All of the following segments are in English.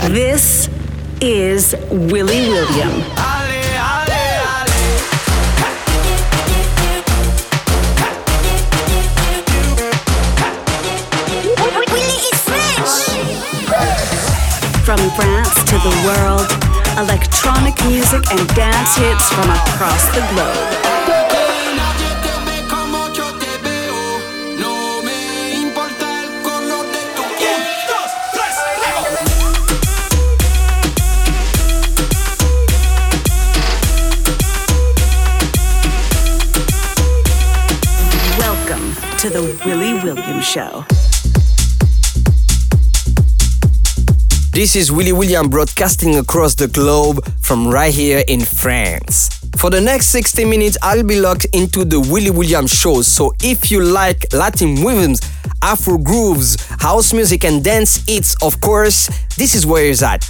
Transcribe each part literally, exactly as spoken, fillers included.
This is Willy William. From France to the world, electronic music and dance hits from across the globe. Welcome to the Willy William Show. This is Willy William broadcasting across the globe from right here in France. For the next sixty minutes, I'll be locked into the Willy William show. So if you like Latin rhythms, Afro grooves, house music and dance hits, of course, this is where it's at.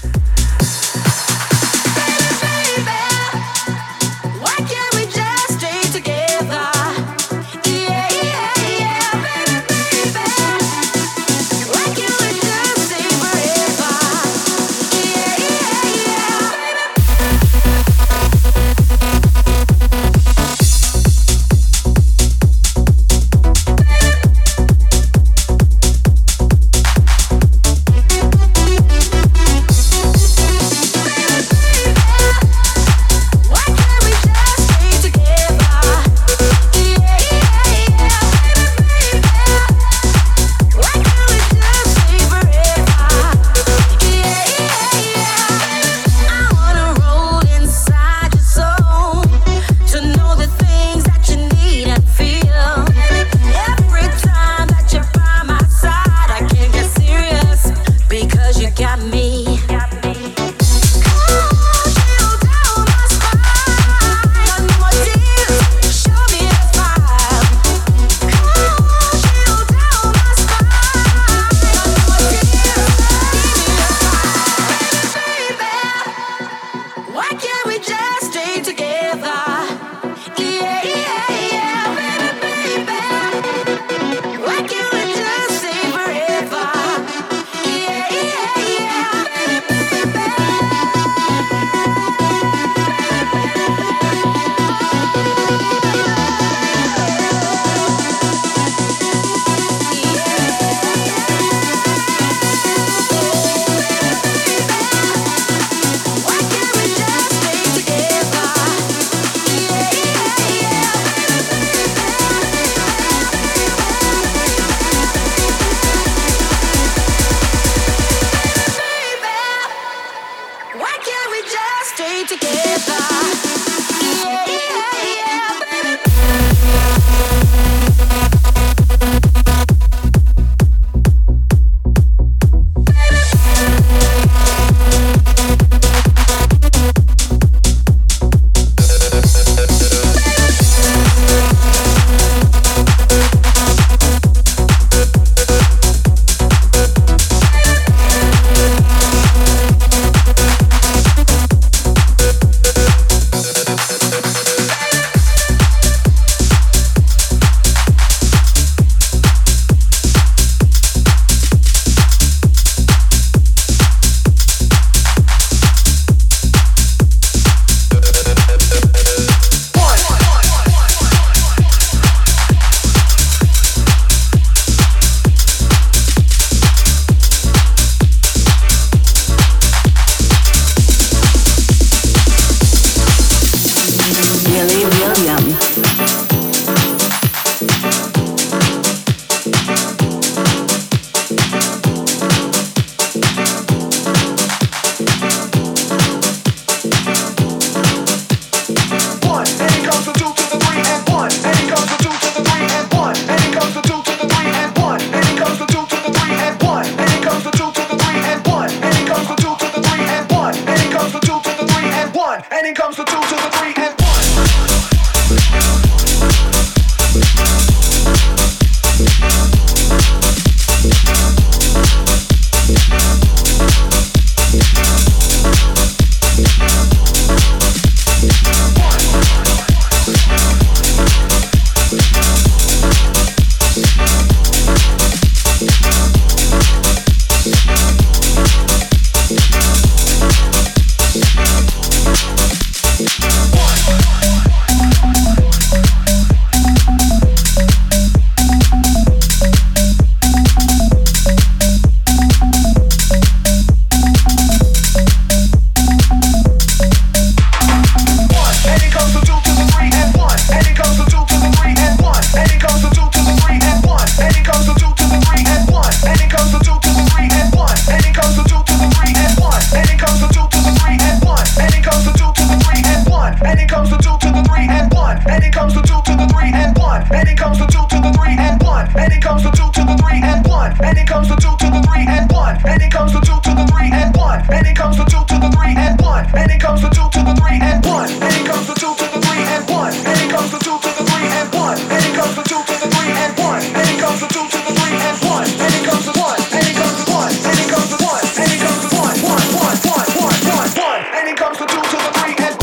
three and one, and it comes to two to the three and one, and it comes to two to the three and one, and it comes to two to the three and one, and it comes to two to the three and one, and it comes to two to the three and one, and it comes to two to the three and one, and it comes to two to the three and one, and it comes to one, and it comes to one, and it comes to one, and it comes to one, one, one, one, one, one, one, and it comes to two to the three and one.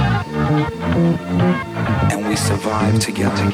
and we survive together.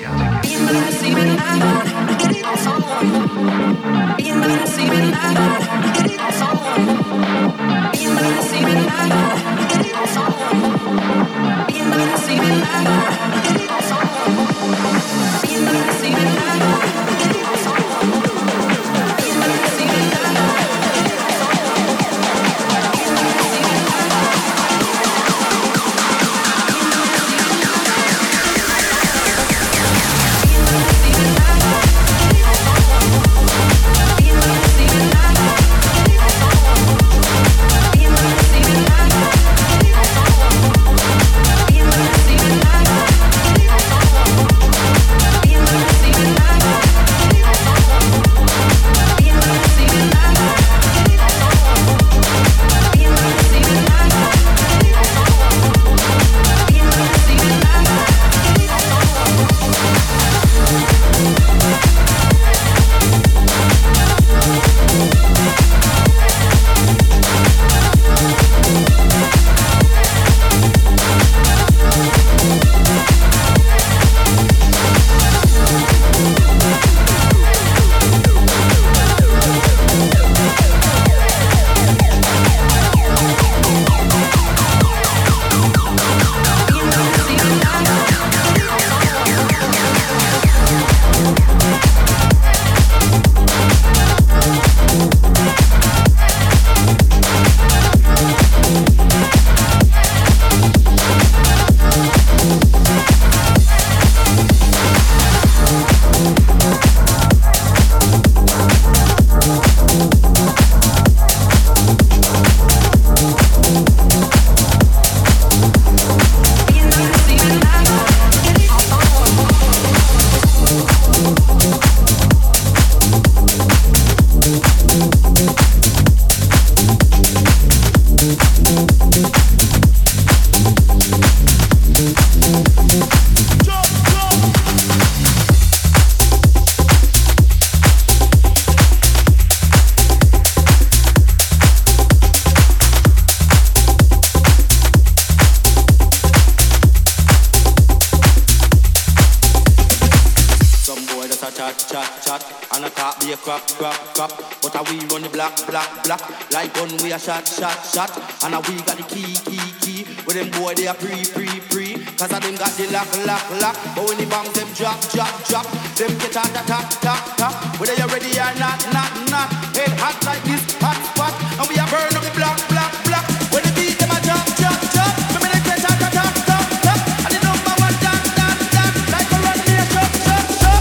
Shot, shot, shot, and now we got the key, key, key. With them boy they are pre, pre, pre. Cause I them got the lock, lock, lock. But when the bombs them drop, drop, drop, them get on the top, top, top. Whether you ready or not, not, not. Head hot like this, hot spot. And we are burn up the block, block, block. When the beat them a drop, drop, drop. When they get on the top, top, top. And the number one dance, dance, dance. Like a run near, shop, shop, shop.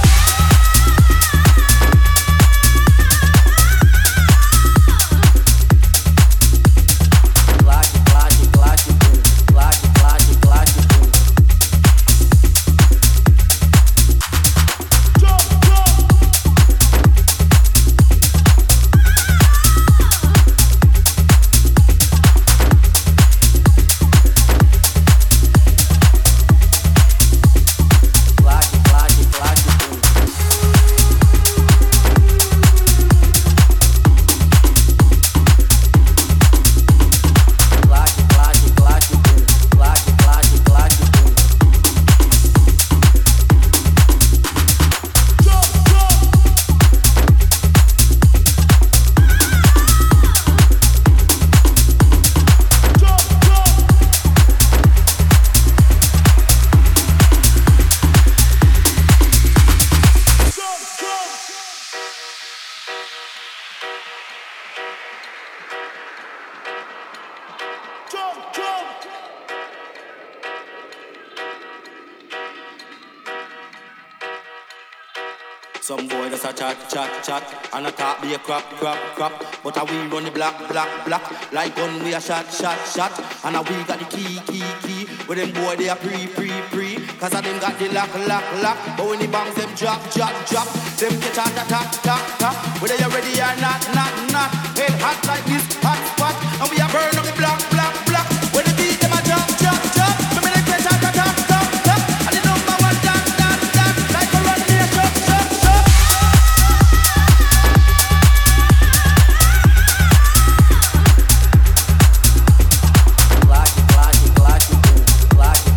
Some boy just a chat, chat, chat, and a talk be a crap, crap, crap. But a we run the black, black, black. Like gun we a shot, shot, shot. And a we got the key, key, key. With them boy they a pre, pre, pre. Cause a them got the lock, lock, lock. But when the bombs them drop, drop, drop. Them get on the top, top, top. Whether you ready or not, not, not. Head hot like this, hot spot. And we a burn up the block, block, block. When the beat them a drop, drop, drop. When they get on the top, top, top. And the number one dance, dance, dance. Like a run near, shop, shop, shop. Black, black, black, black.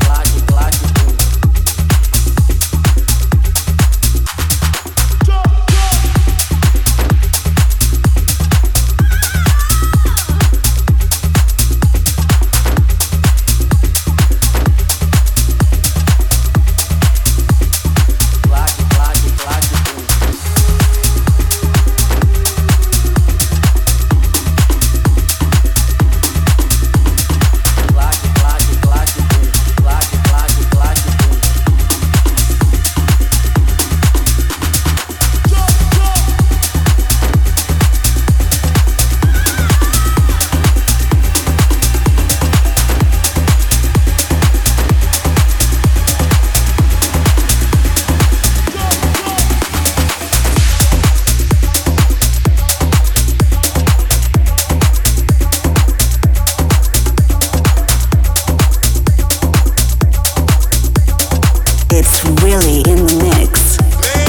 It's really in the mix.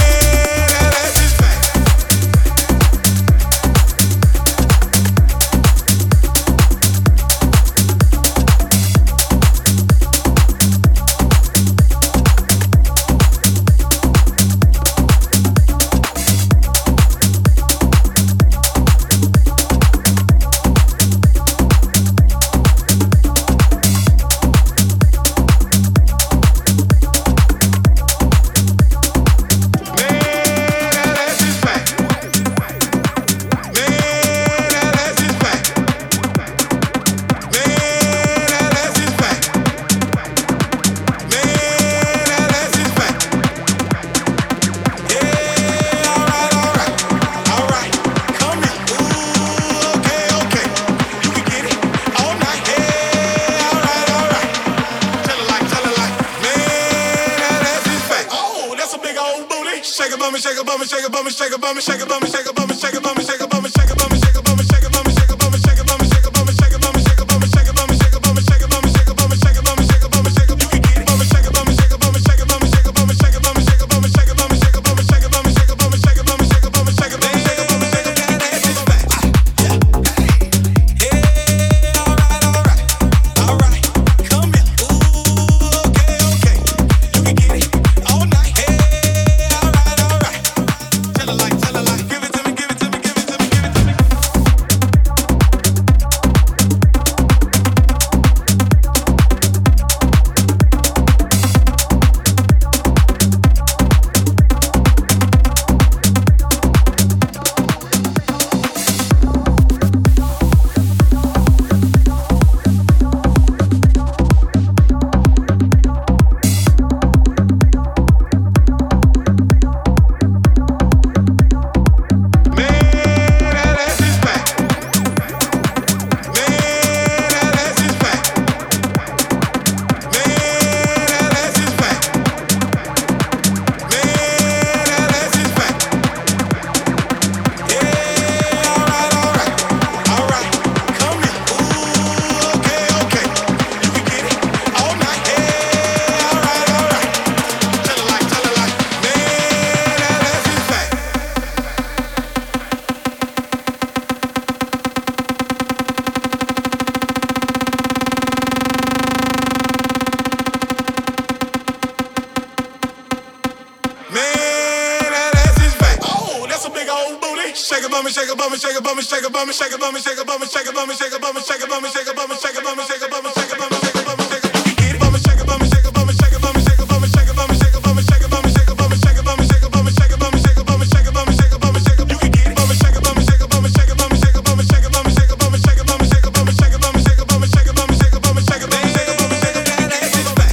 Shake it, bummy, shake it, bummy, shake it, bummy, shake it, bummy, shake it, bummy, shake it, bummy, shake it, bummy, shake it, bummy, shake it, bummy, shake it, bummy, shake it, bummy, shake it, bummy, shake it, bummy, shake it, bummy, shake it, you can get it, bummy, shake it, bummy, shake it, bummy, shake it, bummy, shake it, bummy, shake it, bummy, shake it, bummy, shake it, bummy, shake it, bummy, shake it, bummy, shake it, bummy, shake it, bummy, shake it, bummy, shake it, bummy, shake it, bummy, shake it, you can get it, bummy, shake it, bummy, shake it, bummy, shake it, bummy, shake it, bummy, shake it, bummy, shake it, bummy, shake it, bummy, shake it, bummy, shake it, bummy, shake it, bummy, shake it, bummy, shake it, bummy, shake it, bummy, shake it, bummy, shake it, bummy, shake it, bummy,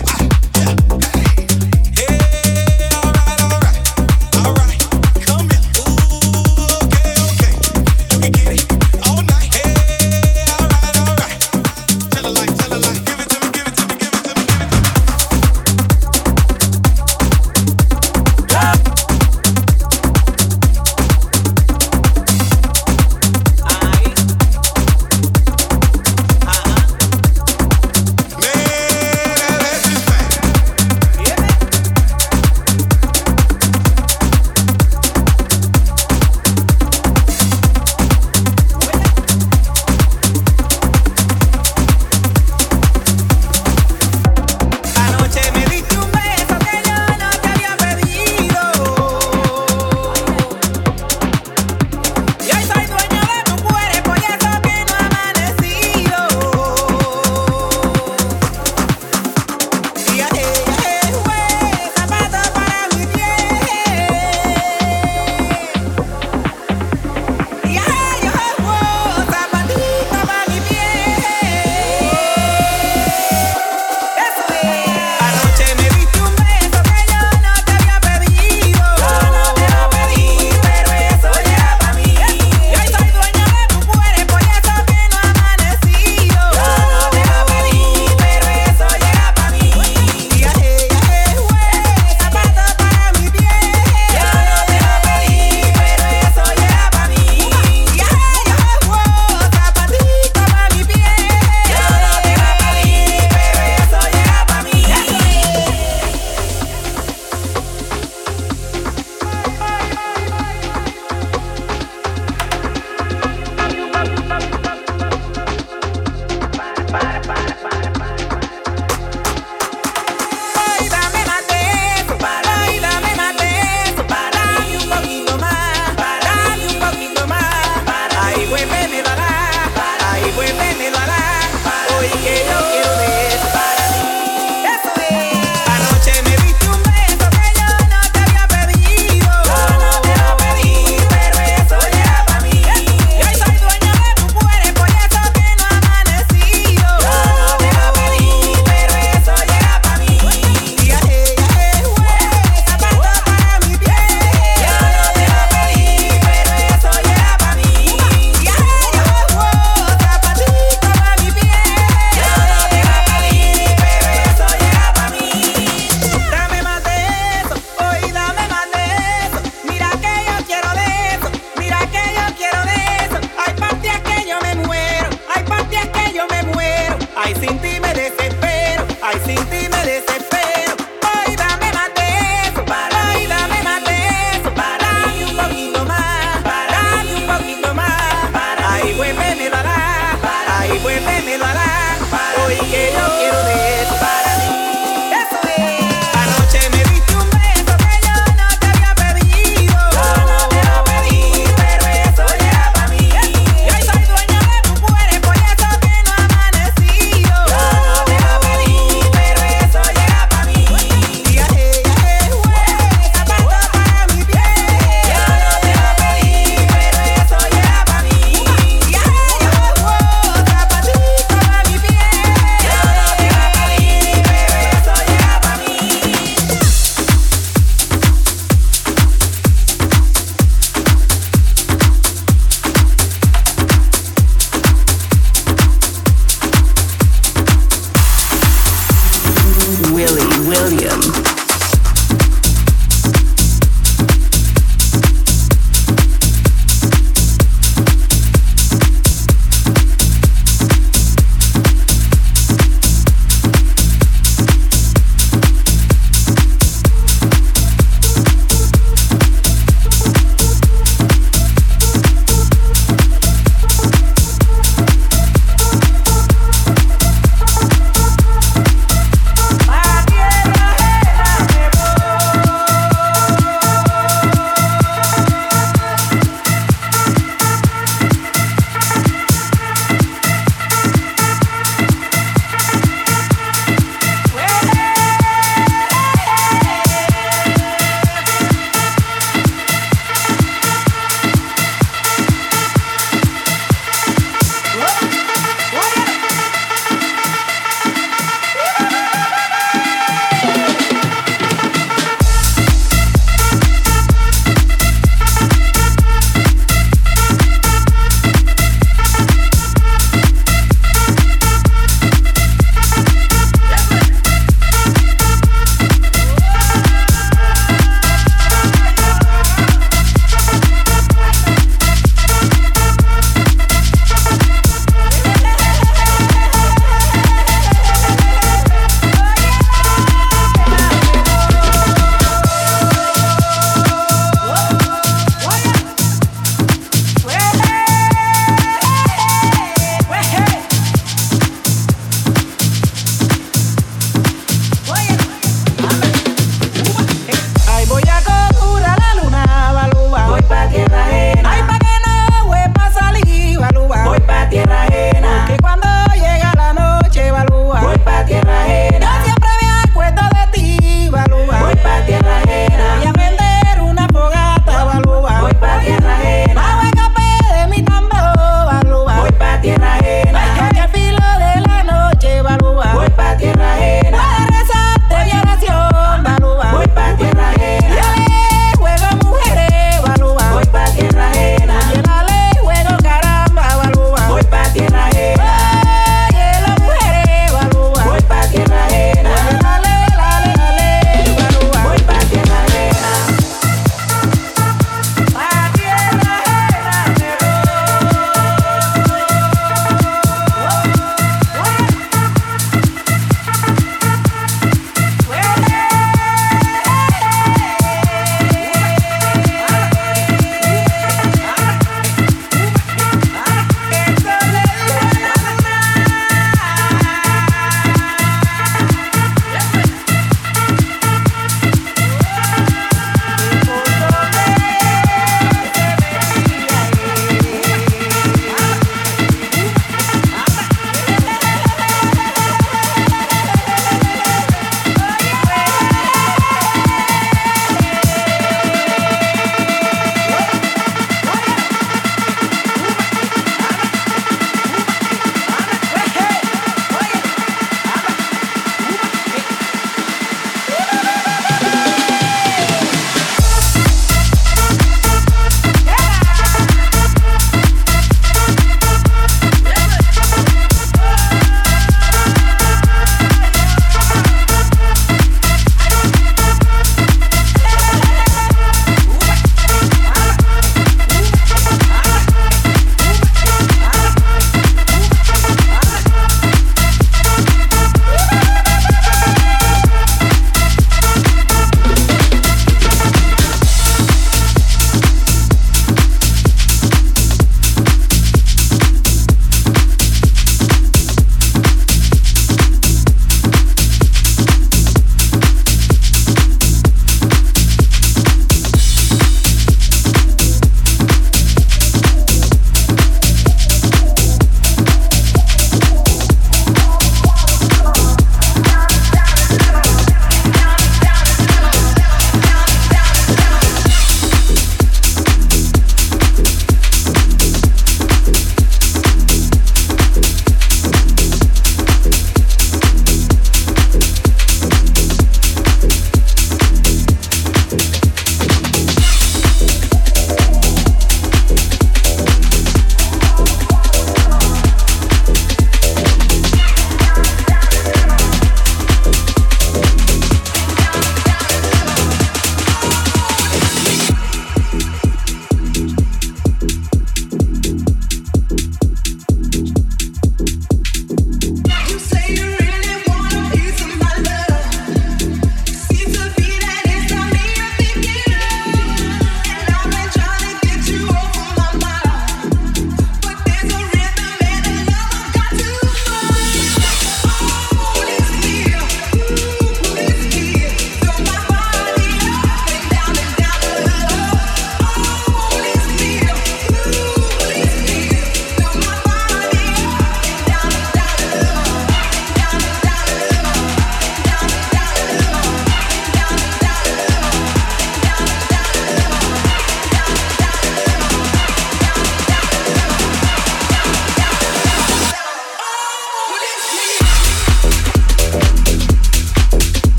Give it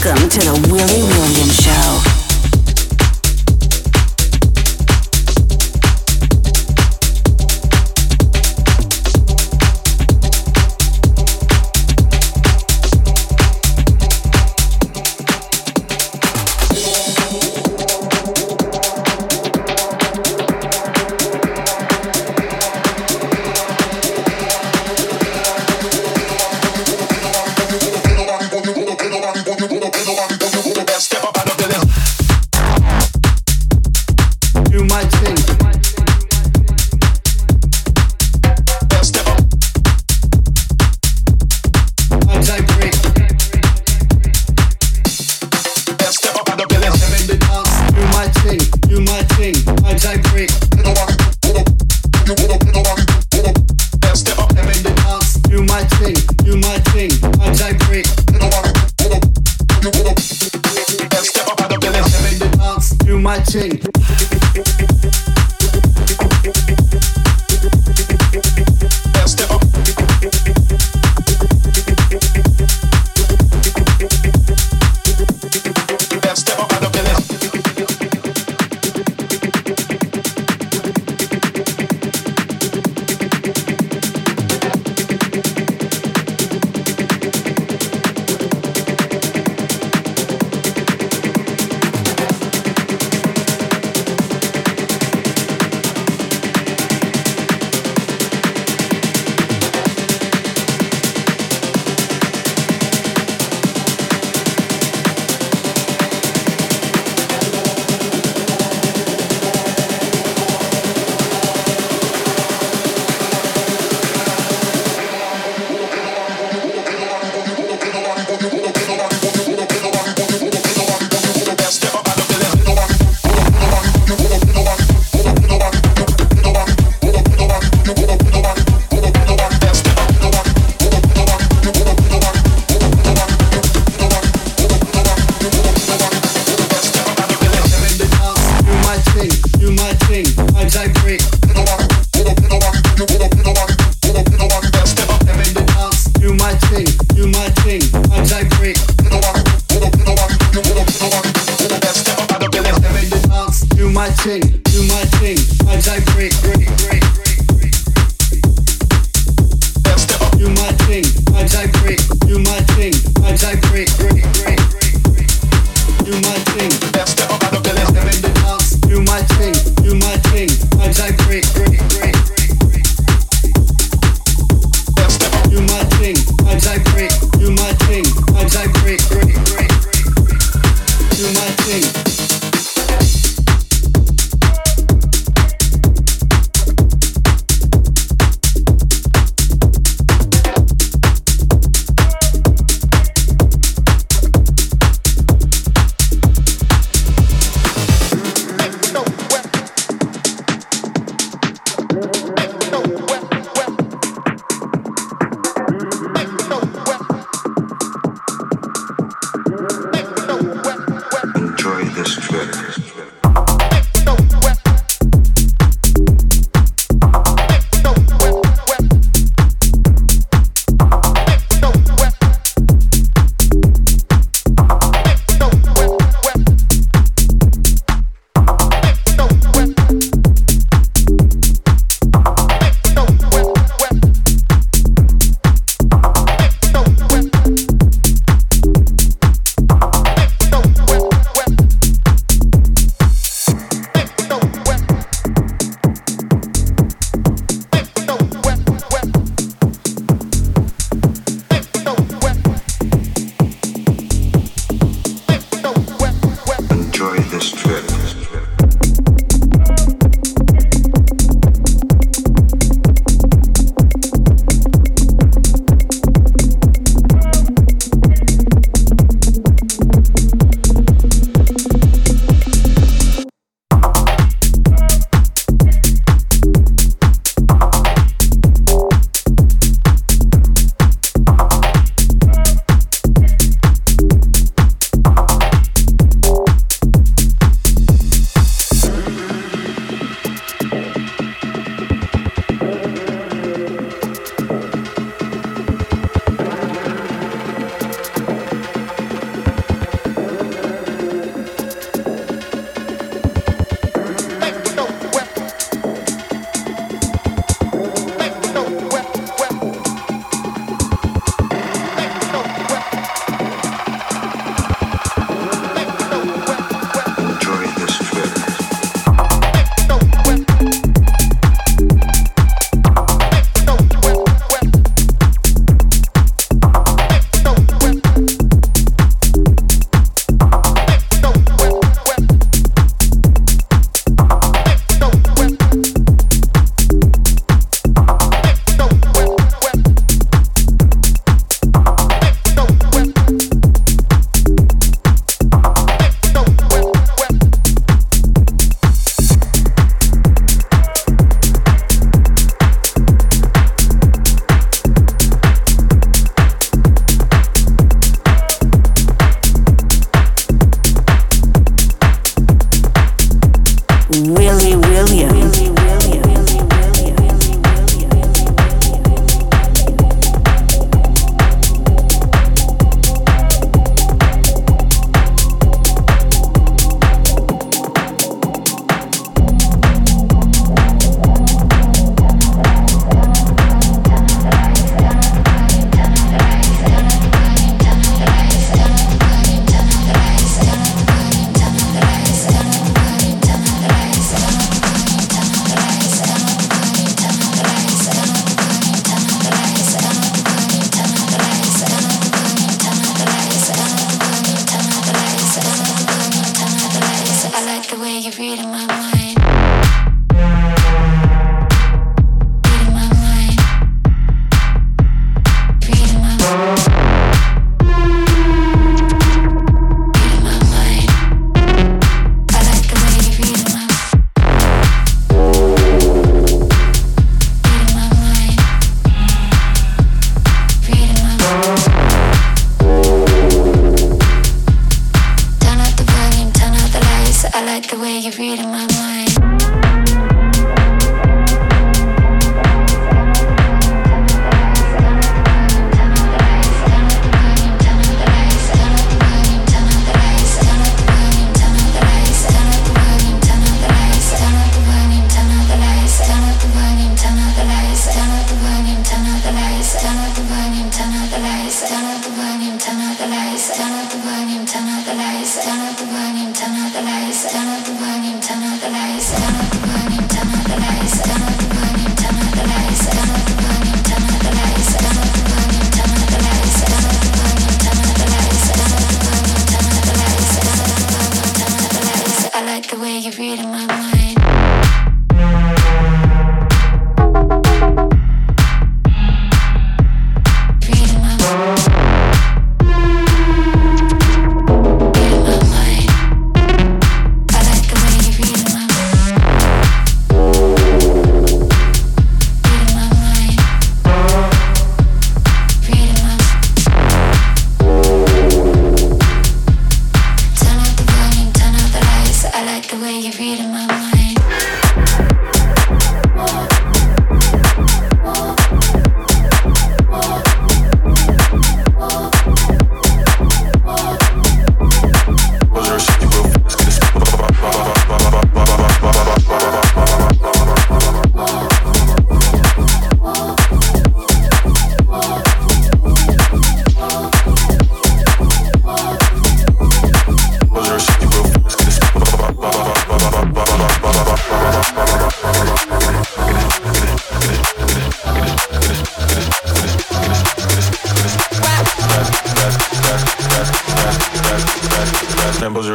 Welcome to the Willie Williams Show.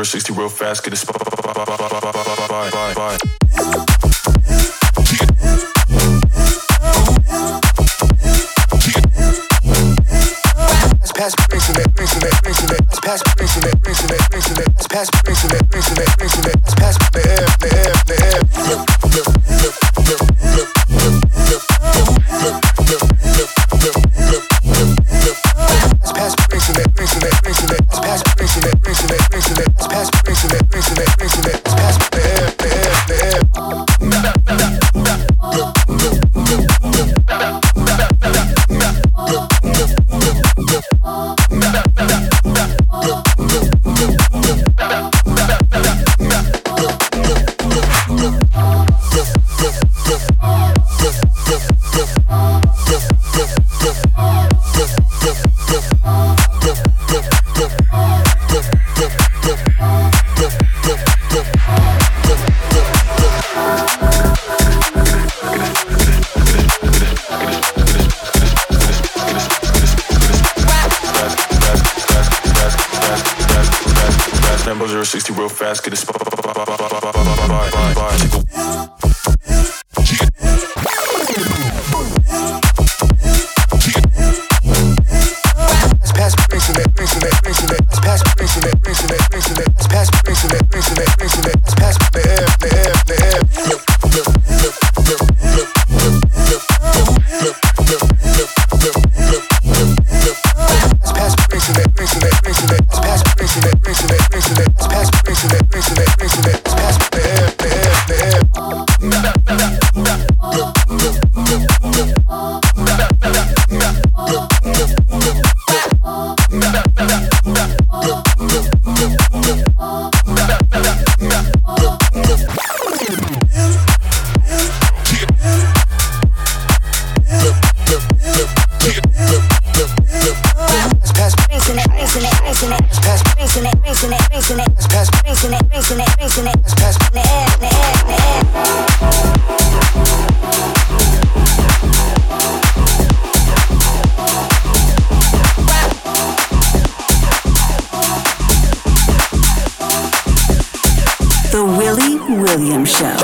sixty real fast, get it spot. Pass, brings in it, brings in it, brings in it. Pass, brings in it, brings in it, brings in it. Pass, brings in it, brings in it, brings in it. Pass in the air, in the air, in the air. Look, look, look, look, look, look, look, look, look, look, look, look. Pass, brings in it, brings in it, brings in it. Pass, brings in it, brings in it, brings in it. Pass, brings in it, brings in it, brings in it. Pass in the air, in the air, in the air. Look, look, look, look, look. sixty real fast, get it spot. Pass, brings in it, brings in it, brings in it. Pass, brings in it, brings in it, brings in it. Pass, brings in it, brings in it, brings in it. Pass in the air, in the air, in the air. Look, look, look, look, look, look, look, look, look, look, look, look, look. Pass, brings in it, brings in it, brings in it. Pass, brings in it, brings in it, brings in it. Pass, brings in it, brings in it, brings in it. Pass in the air, in the air, in the air. Look, look, look, look, look, look, look. The Willie Williams Show.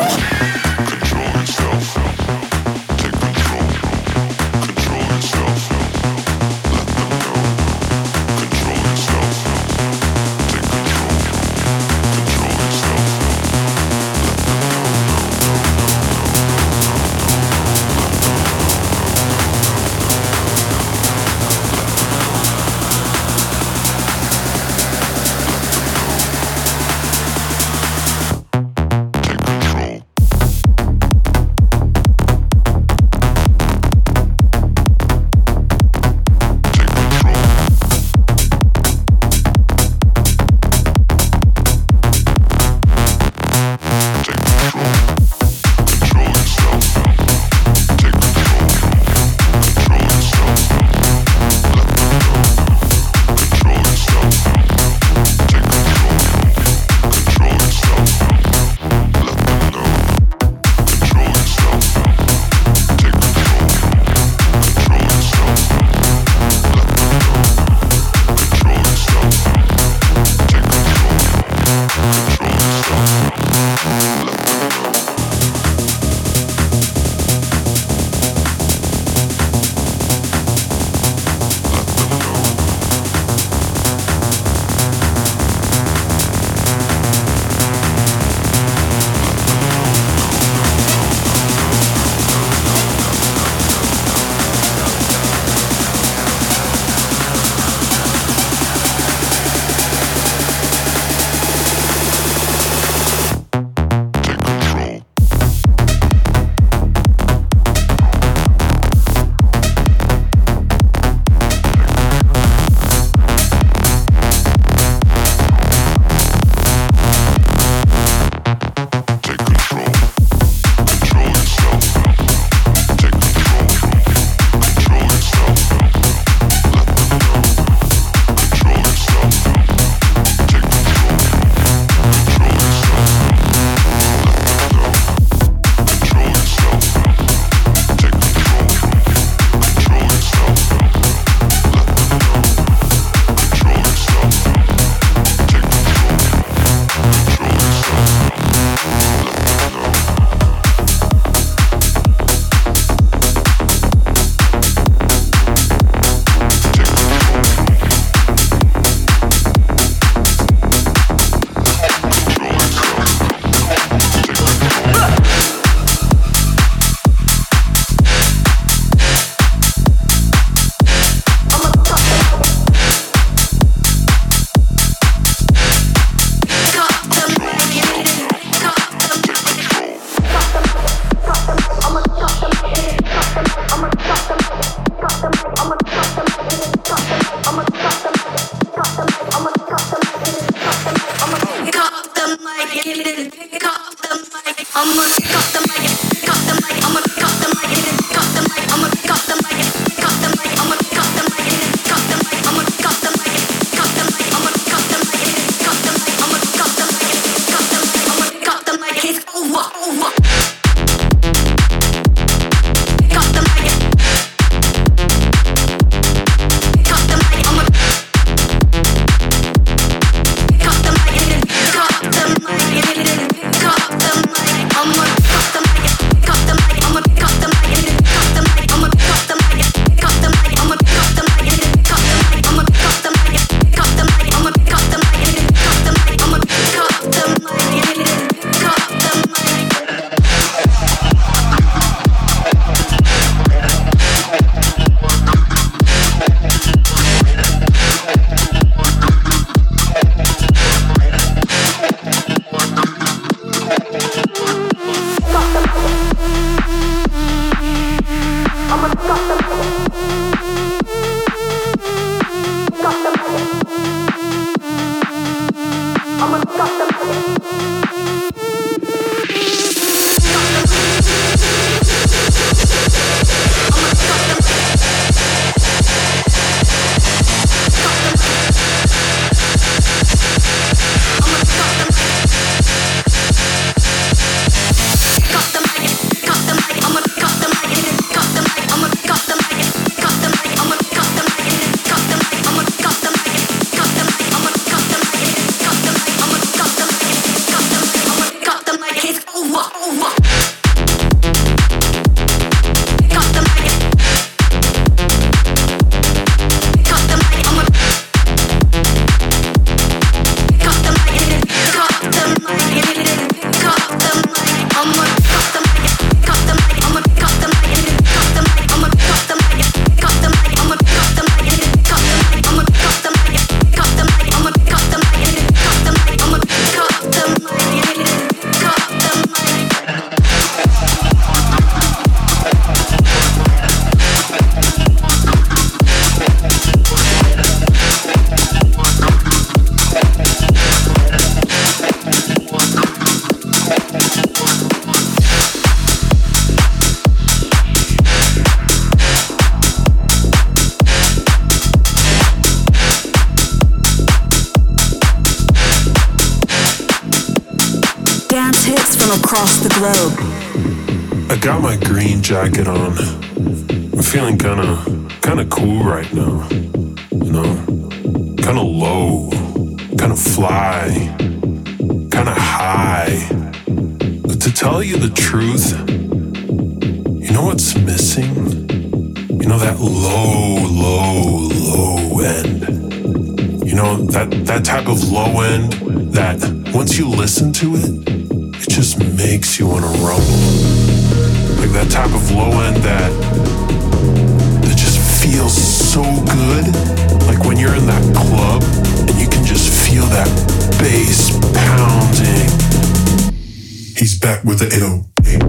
across the globe. I got my green jacket on. I'm feeling kinda, kinda cool right now. You know? Kinda low, kinda fly, kinda high. But to tell you the truth, you know what's missing? You know that low, low, low end. You know, that, that type of low end that once you listen to it, it just makes you wanna rumble. Like that type of low end that, that just feels so good. Like when you're in that club and you can just feel that bass pounding. He's back with the eight oh.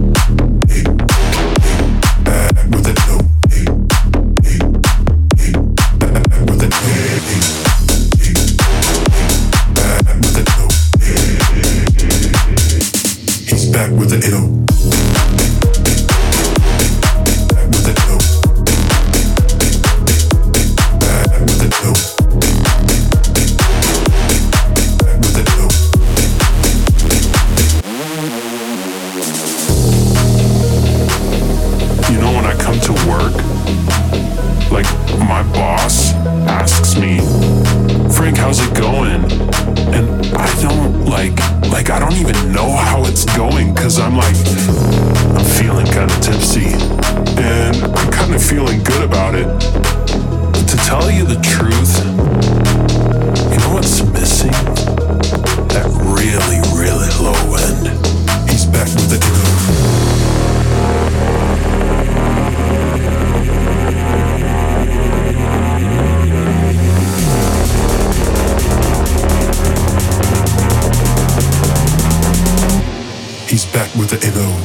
Back with the eight oh. Back with the eight oh. Back with the eight oh. Back with the eight oh. Back with the eight oh. You know, when I come to work, like my boss asks me, Frank, how's it going? And I don't like, like I don't even know how it's going, cause I'm like, I'm feeling kinda tipsy and I'm kinda feeling good about it. But to tell you the truth, you know what's missing? That really, really low end. He's back with the He's back with the N O.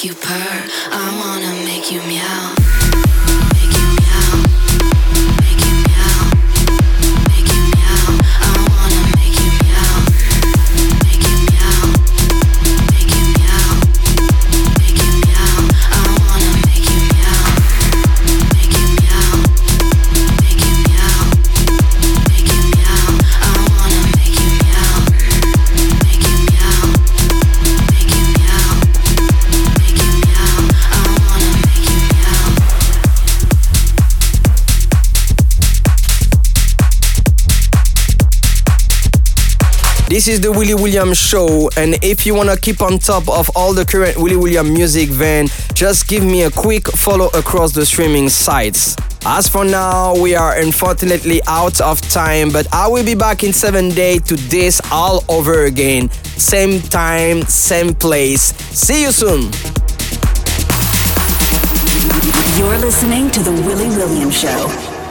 you purr. I wanna make you meow. This is the Willy William Show, and if you want to keep on top of all the current Willy William music, then just give me a quick follow across the streaming sites. As for now, we are unfortunately out of time, but I will be back in seven days to this all over again. Same time, same place. See you soon. You're listening to the Willy William Show.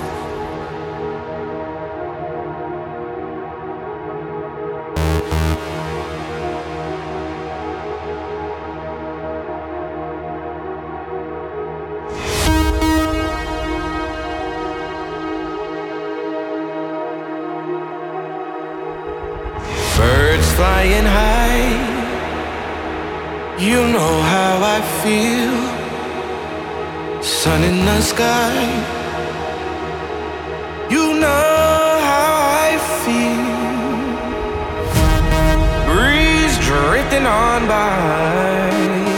Flying high, you know how I feel. Sun in the sky, you know how I feel. Breeze drifting on by,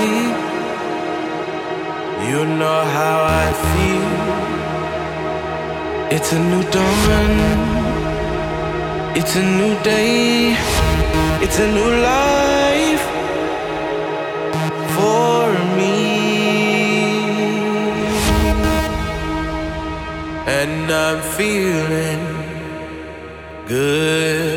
you know how I feel. It's a new dawn, it's a new day. It's a new life for me, and I'm feeling good.